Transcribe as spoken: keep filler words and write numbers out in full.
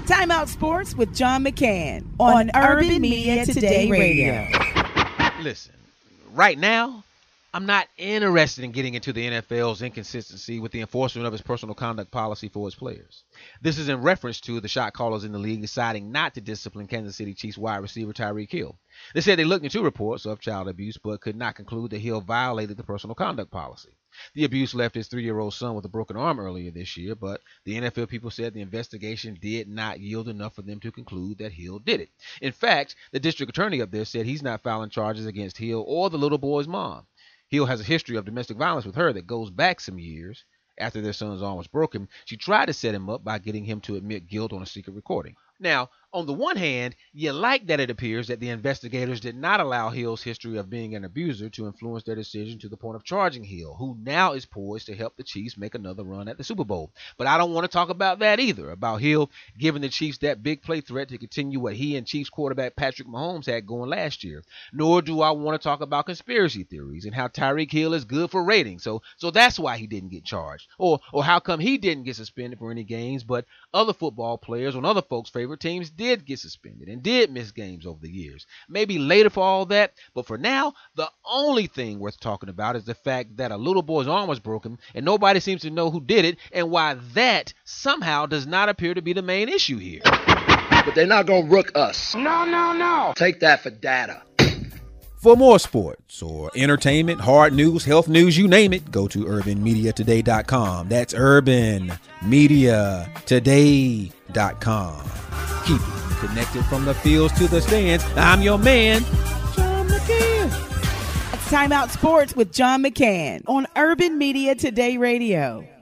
Timeout Sports with John McCann on, on Urban Media Today Radio. Listen, right now, I'm not interested in getting into the N F L's inconsistency with the enforcement of its personal conduct policy for its players. This is in reference to the shot callers in the league deciding not to discipline Kansas City Chiefs wide receiver Tyreek Hill. They said they looked into reports of child abuse but could not conclude that Hill violated the personal conduct policy. The abuse left his three-year-old son with a broken arm earlier this year, but the N F L people said the investigation did not yield enough for them to conclude that Hill did it. In fact, the district attorney up there said he's not filing charges against Hill or the little boy's mom. Hill has a history of domestic violence with her that goes back some years. After their son's arm was broken, she tried to set him up by getting him to admit guilt on a secret recording. Now, on the one hand, you like that it appears that the investigators did not allow Hill's history of being an abuser to influence their decision to the point of charging Hill, who now is poised to help the Chiefs make another run at the Super Bowl. But I don't want to talk about that either, about Hill giving the Chiefs that big play threat to continue what he and Chiefs quarterback Patrick Mahomes had going last year. Nor do I want to talk about conspiracy theories and how Tyreek Hill is good for ratings, so so that's why he didn't get charged. Or, or how come he didn't get suspended for any games, but other football players on other folks' favorite teams did did get suspended and did miss games over the years. Maybe later for all that, but for now, the only thing worth talking about is the fact that a little boy's arm was broken and nobody seems to know who did it and why that somehow does not appear to be the main issue here. But they're not going to rook us. No, no, no. Take that for data. For more sports or entertainment, hard news, health news, you name it, go to urban media today dot com. That's urban media today dot com. Keep it connected from the fields to the stands. I'm your man, John McCann. Timeout Sports with John McCann on Urban Media Today Radio.